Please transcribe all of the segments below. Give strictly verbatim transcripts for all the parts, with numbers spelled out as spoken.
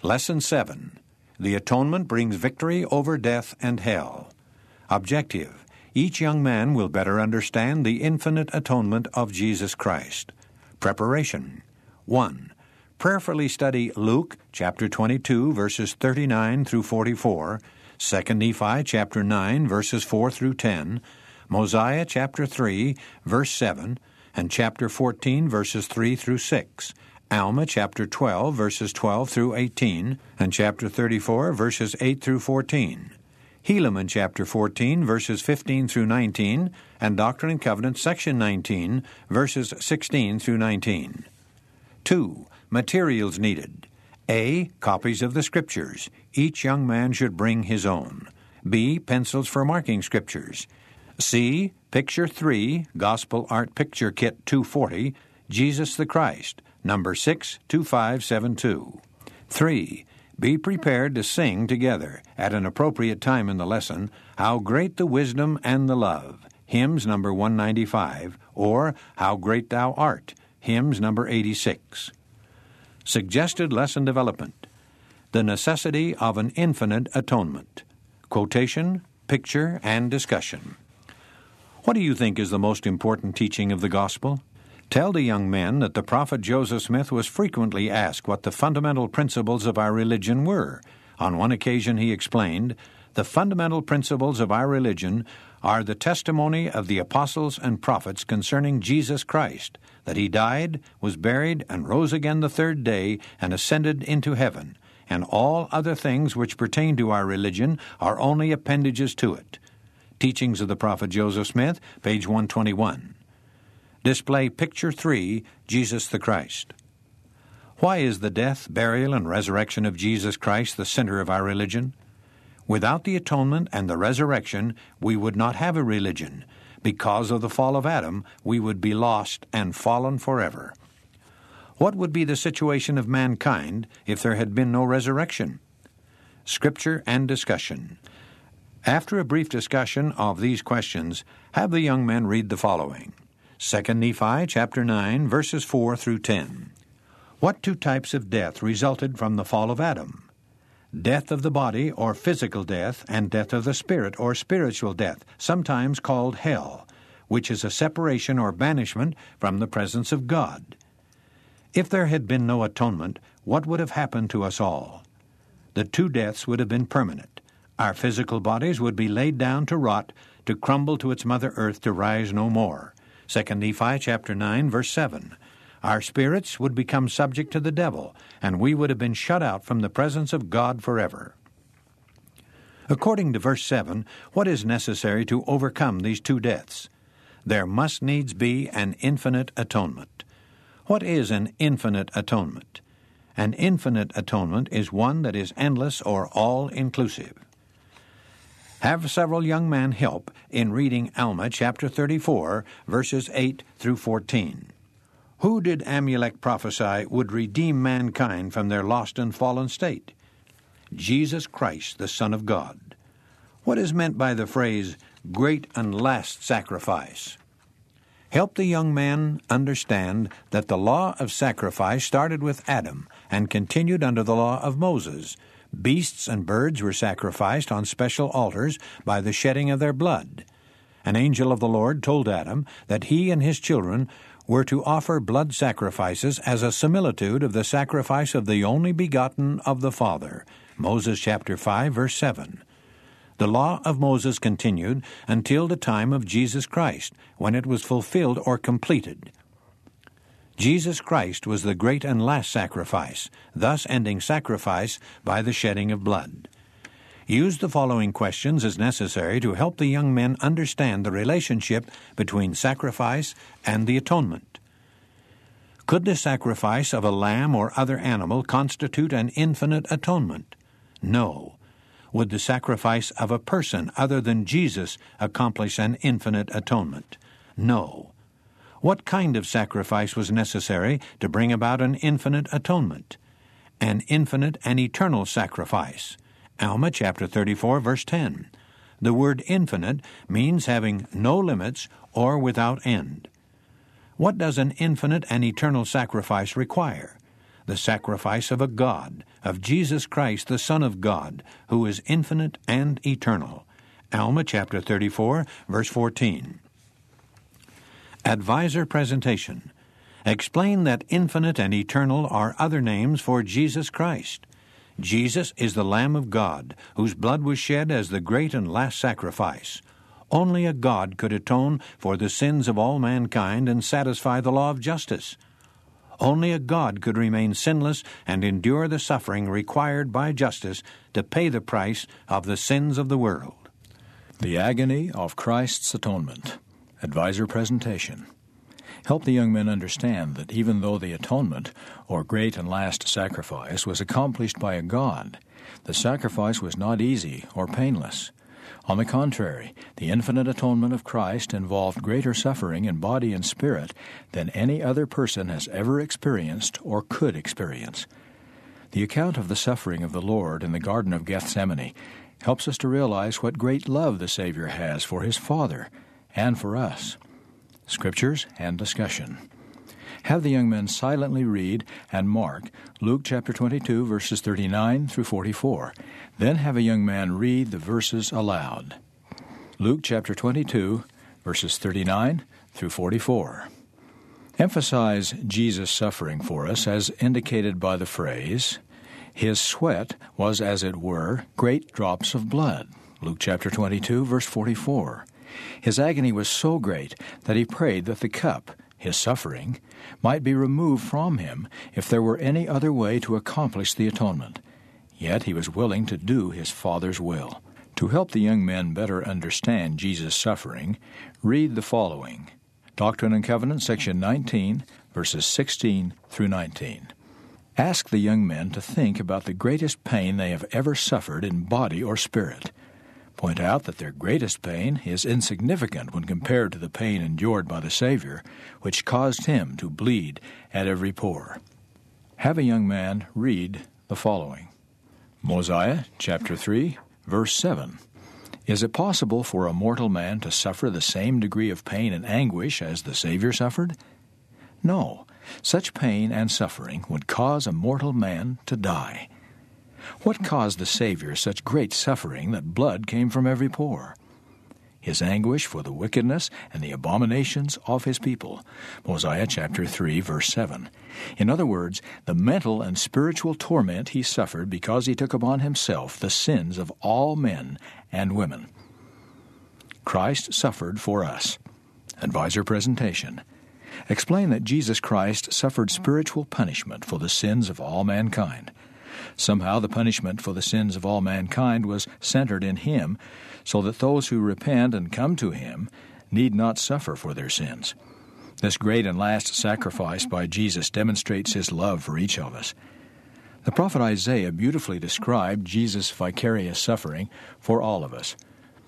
Lesson seven. The Atonement brings victory over death and hell. Objective. Each young man will better understand the infinite atonement of Jesus Christ. Preparation. one. Prayerfully study Luke chapter twenty-two, verses thirty-nine through forty-four, Second Nephi chapter nine, verses four through ten, Mosiah chapter three, verse seven, and chapter fourteen, verses three through six, Alma chapter twelve, verses twelve through eighteen, and chapter thirty-four, verses eight through fourteen. Helaman chapter fourteen, verses fifteen through nineteen, and Doctrine and Covenants section nineteen, verses sixteen through nineteen. two. Materials needed. A. Copies of the Scriptures. Each young man should bring his own. B. Pencils for marking Scriptures. C. Picture three, Gospel Art Picture Kit two forty, Jesus the Christ, number six two five seven two. three. Be prepared to sing together, at an appropriate time in the lesson, How Great the Wisdom and the Love, hymns number one ninety-five, or How Great Thou Art, hymns number eighty-six. Suggested lesson development. The necessity of an infinite atonement. Quotation, picture, and discussion. What do you think is the most important teaching of the gospel? Tell the young men that the prophet Joseph Smith was frequently asked what the fundamental principles of our religion were. On one occasion he explained, "The fundamental principles of our religion are the testimony of the apostles and prophets concerning Jesus Christ, that he died, was buried, and rose again the third day, and ascended into heaven, and all other things which pertain to our religion are only appendages to it." Teachings of the Prophet Joseph Smith, page one twenty-one. Display Picture three, Jesus the Christ. Why is the death, burial, and resurrection of Jesus Christ the center of our religion? Without the atonement and the resurrection, we would not have a religion. Because of the fall of Adam, we would be lost and fallen forever. What would be the situation of mankind if there had been no resurrection? Scripture and discussion. After a brief discussion of these questions, have the young men read the following. Second Nephi chapter nine, verses four through ten. What two types of death resulted from the fall of Adam? Death of the body, or physical death, and death of the spirit, or spiritual death, sometimes called hell, which is a separation or banishment from the presence of God. If there had been no atonement, what would have happened to us all? The two deaths would have been permanent. Our physical bodies would be laid down to rot, to crumble to its mother earth, to rise no more. Second Nephi chapter nine, verse seven. Our spirits would become subject to the devil, and we would have been shut out from the presence of God forever. According to verse seven, what is necessary to overcome these two deaths? There must needs be an infinite atonement. What is an infinite atonement? An infinite atonement is one that is endless or all-inclusive. Have several young men help in reading Alma chapter thirty-four, verses eight through fourteen. Who did Amulek prophesy would redeem mankind from their lost and fallen state? Jesus Christ, the Son of God. What is meant by the phrase, great and last sacrifice? Help the young man understand that the law of sacrifice started with Adam and continued under the law of Moses. Beasts and birds were sacrificed on special altars by the shedding of their blood. An angel of the Lord told Adam that he and his children were to offer blood sacrifices as a similitude of the sacrifice of the only begotten of the Father. Moses chapter five, verse seven. The law of Moses continued until the time of Jesus Christ, when it was fulfilled or completed. Jesus Christ was the great and last sacrifice, thus ending sacrifice by the shedding of blood. Use the following questions as necessary to help the young men understand the relationship between sacrifice and the atonement. Could the sacrifice of a lamb or other animal constitute an infinite atonement? No. Would the sacrifice of a person other than Jesus accomplish an infinite atonement? No. What kind of sacrifice was necessary to bring about an infinite atonement? An infinite and eternal sacrifice. Alma chapter thirty-four, verse ten. The word infinite means having no limits or without end. What does an infinite and eternal sacrifice require? the sacrifice of a God, of Jesus Christ, the Son of God, who is infinite and eternal. Alma chapter thirty-four, verse fourteen. Advisor presentation. Explain that infinite and eternal are other names for Jesus Christ. Jesus is the Lamb of God, whose blood was shed as the great and last sacrifice. Only a God could atone for the sins of all mankind and satisfy the law of justice. Only a God could remain sinless and endure the suffering required by justice to pay the price of the sins of the world. The agony of Christ's atonement. Advisor presentation. Help the young men understand that even though the atonement, or great and last sacrifice, was accomplished by a God, the sacrifice was not easy or painless. On the contrary, the infinite atonement of Christ involved greater suffering in body and spirit than any other person has ever experienced or could experience. The account of the suffering of the Lord in the Garden of Gethsemane helps us to realize what great love the Savior has for His Father and for us. Scriptures and discussion. Have the young men silently read and mark Luke chapter twenty-two, verses thirty-nine through forty-four. Then have a young man read the verses aloud. Luke chapter twenty-two, verses thirty-nine through forty-four. Emphasize Jesus' suffering for us as indicated by the phrase, His sweat was, as it were, great drops of blood. Luke chapter twenty-two, verse forty-four. His agony was so great that He prayed that the cup, His suffering, might be removed from Him if there were any other way to accomplish the atonement. Yet He was willing to do His Father's will. To help the young men better understand Jesus' suffering, read the following. Doctrine and Covenants, section nineteen, verses sixteen through nineteen. Ask the young men to think about the greatest pain they have ever suffered in body or spirit. Point out that their greatest pain is insignificant when compared to the pain endured by the Savior, which caused Him to bleed at every pore. Have a young man read the following. Mosiah chapter three, verse seven. Is it possible for a mortal man to suffer the same degree of pain and anguish as the Savior suffered? No, such pain and suffering would cause a mortal man to die. What caused the Savior such great suffering that blood came from every pore? His anguish for the wickedness and the abominations of His people. Mosiah chapter three, verse seven. In other words, the mental and spiritual torment He suffered because He took upon Himself the sins of all men and women. Christ suffered for us. Advisor presentation. Explain that Jesus Christ suffered spiritual punishment for the sins of all mankind. Somehow the punishment for the sins of all mankind was centered in Him, so that those who repent and come to Him need not suffer for their sins. This great and last sacrifice by Jesus demonstrates His love for each of us. The prophet Isaiah beautifully described Jesus' vicarious suffering for all of us.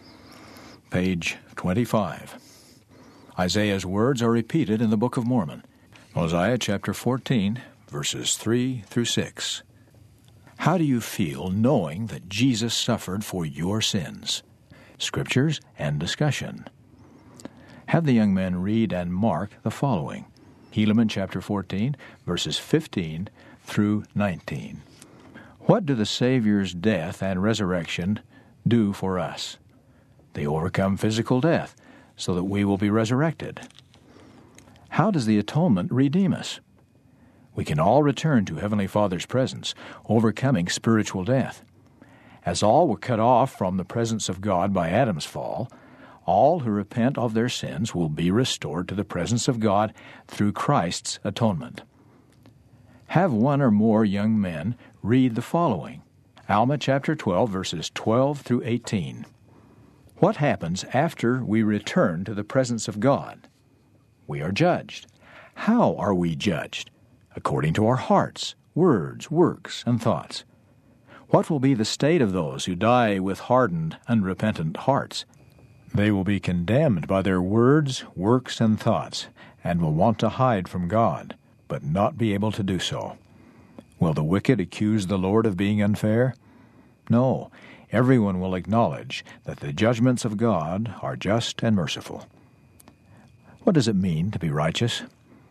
Page twenty-five. Isaiah's words are repeated in the Book of Mormon. Mosiah chapter fourteen, verses three through six. How do you feel knowing that Jesus suffered for your sins? Scriptures and discussion. Have the young men read and mark the following. Helaman chapter fourteen, verses fifteen through nineteen. What do the Savior's death and resurrection do for us? They overcome physical death, so that we will be resurrected. How does the atonement redeem us? We can all return to Heavenly Father's presence, overcoming spiritual death. As all were cut off from the presence of God by Adam's fall, all who repent of their sins will be restored to the presence of God through Christ's atonement. Have one or more young men read the following. Alma chapter twelve, verses twelve through eighteen. What happens after we return to the presence of God? We are judged. How are we judged? According to our hearts, words, works, and thoughts. What will be the state of those who die with hardened, unrepentant hearts? They will be condemned by their words, works, and thoughts, and will want to hide from God, but not be able to do so. Will the wicked accuse the Lord of being unfair? No, everyone will acknowledge that the judgments of God are just and merciful. What does it mean to be righteous?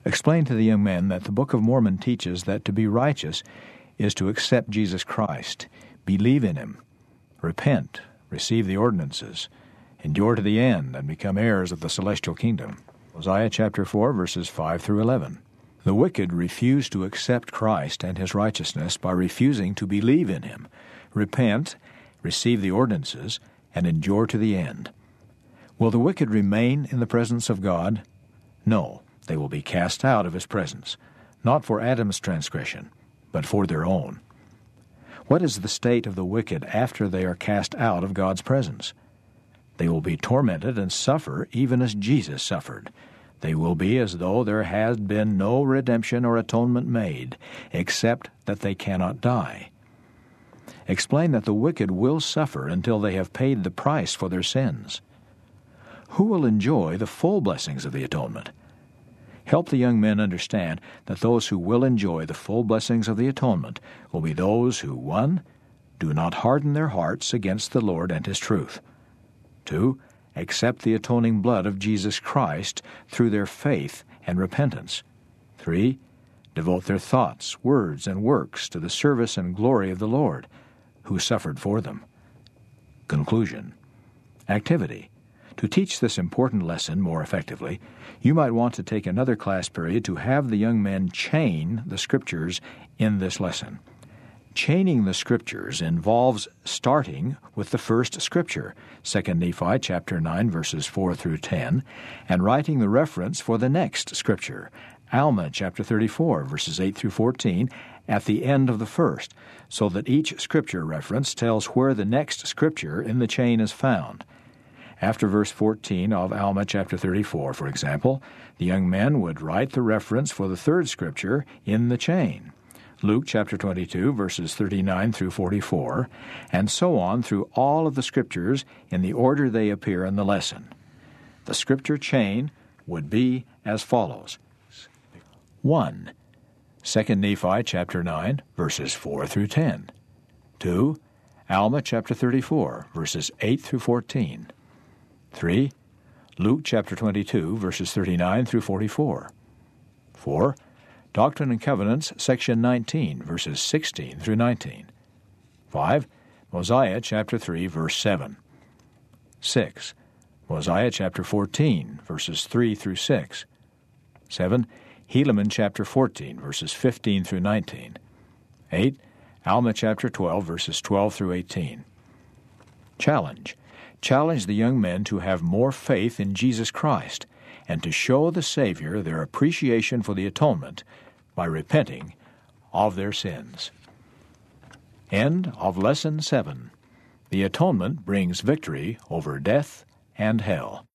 Explain to the young men that the Book of Mormon teaches that to be righteous is to accept Jesus Christ, believe in Him, repent, receive the ordinances, endure to the end, and become heirs of the celestial kingdom. Hosea chapter four, verses five through eleven. The wicked refuse to accept Christ and His righteousness by refusing to believe in Him, repent, receive the ordinances, and endure to the end. Will the wicked remain in the presence of God? No, they will be cast out of His presence, not for Adam's transgression, but for their own. What is the state of the wicked after they are cast out of God's presence? They will be tormented and suffer even as Jesus suffered. They will be as though there had been no redemption or atonement made, except that they cannot die. Explain that the wicked will suffer until they have paid the price for their sins. Who will enjoy the full blessings of the atonement? Help the young men understand that those who will enjoy the full blessings of the atonement will be those who, one, do not harden their hearts against the Lord and His truth. Two, accept the atoning blood of Jesus Christ through their faith and repentance. Three, devote their thoughts, words, and works to the service and glory of the Lord, who suffered for them. Conclusion. Activity. To teach this important lesson more effectively, you might want to take another class period to have the young men chain the Scriptures in this lesson. Chaining the Scriptures involves starting with the first Scripture, Second Nephi chapter nine, verses four through ten, and writing the reference for the next Scripture, Alma chapter thirty-four, verses eight through fourteen, at the end of the first, so that each Scripture reference tells where the next Scripture in the chain is found. After verse fourteen of Alma chapter thirty-four, for example, the young men would write the reference for the third Scripture in the chain, Luke chapter twenty-two, verses thirty-nine through forty-four, and so on through all of the Scriptures in the order they appear in the lesson. The Scripture chain would be as follows. one. Second Nephi chapter nine, verses four through ten. two. Alma chapter thirty-four, verses eight through fourteen. three. Luke chapter twenty-two, verses thirty-nine through forty-four. four. Doctrine and Covenants, section nineteen, verses sixteen through nineteen. five. Mosiah chapter three, verse seven. six. Mosiah chapter fourteen, verses three through six. seven. Helaman chapter fourteen, verses fifteen through nineteen. eight. Alma chapter twelve, verses twelve through eighteen. Challenge. Challenge the young men to have more faith in Jesus Christ and to show the Savior their appreciation for the atonement by repenting of their sins. End of Lesson seven. The Atonement brings victory over death and hell.